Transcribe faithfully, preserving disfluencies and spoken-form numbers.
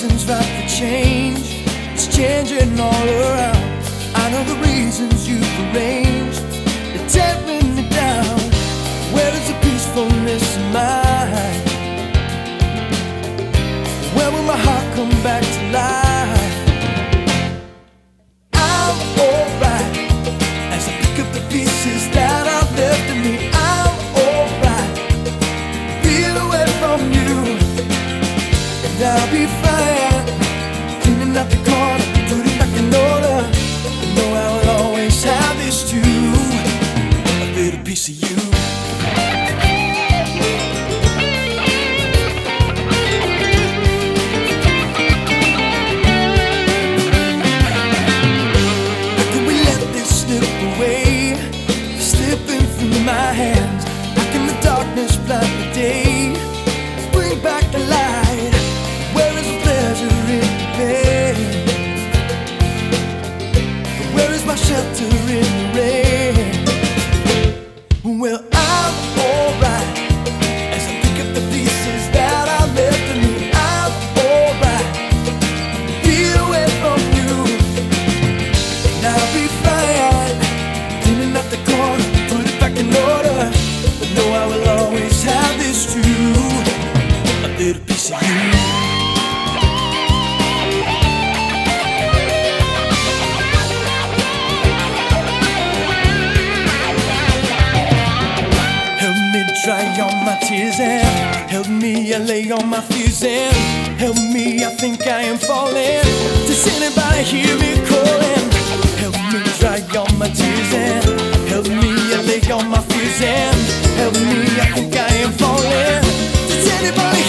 season's right for change. It's changing all around. I know the reasons you've arranged. They're tearing me down. Where is the peacefulness of mine? Where will my heart come back to life? I'm alright as I pick up the pieces that are left of me. I'm alright, feel away from you, and I'll be fine. Cleaning up the corner, putting back in order. I know I will always have this too, a little piece of you. My hands, how can the darkness blind the day? Bring back the light. Where is the pleasure in the pain? Where is my shelter in the rain? Well, I'm alright as I pick up the pieces that are left of me. I'm alright, feel away from you, and I'll be fine. Cleaning up the corner, in order, but know I will always have this too, a little piece of you. Help me dry all my tears and help me allay all my fears and help me, I think I am falling. Does anybody hear me calling? Help me dry all my tears and help me allay all my fears and help me, I think I am falling. Does anybody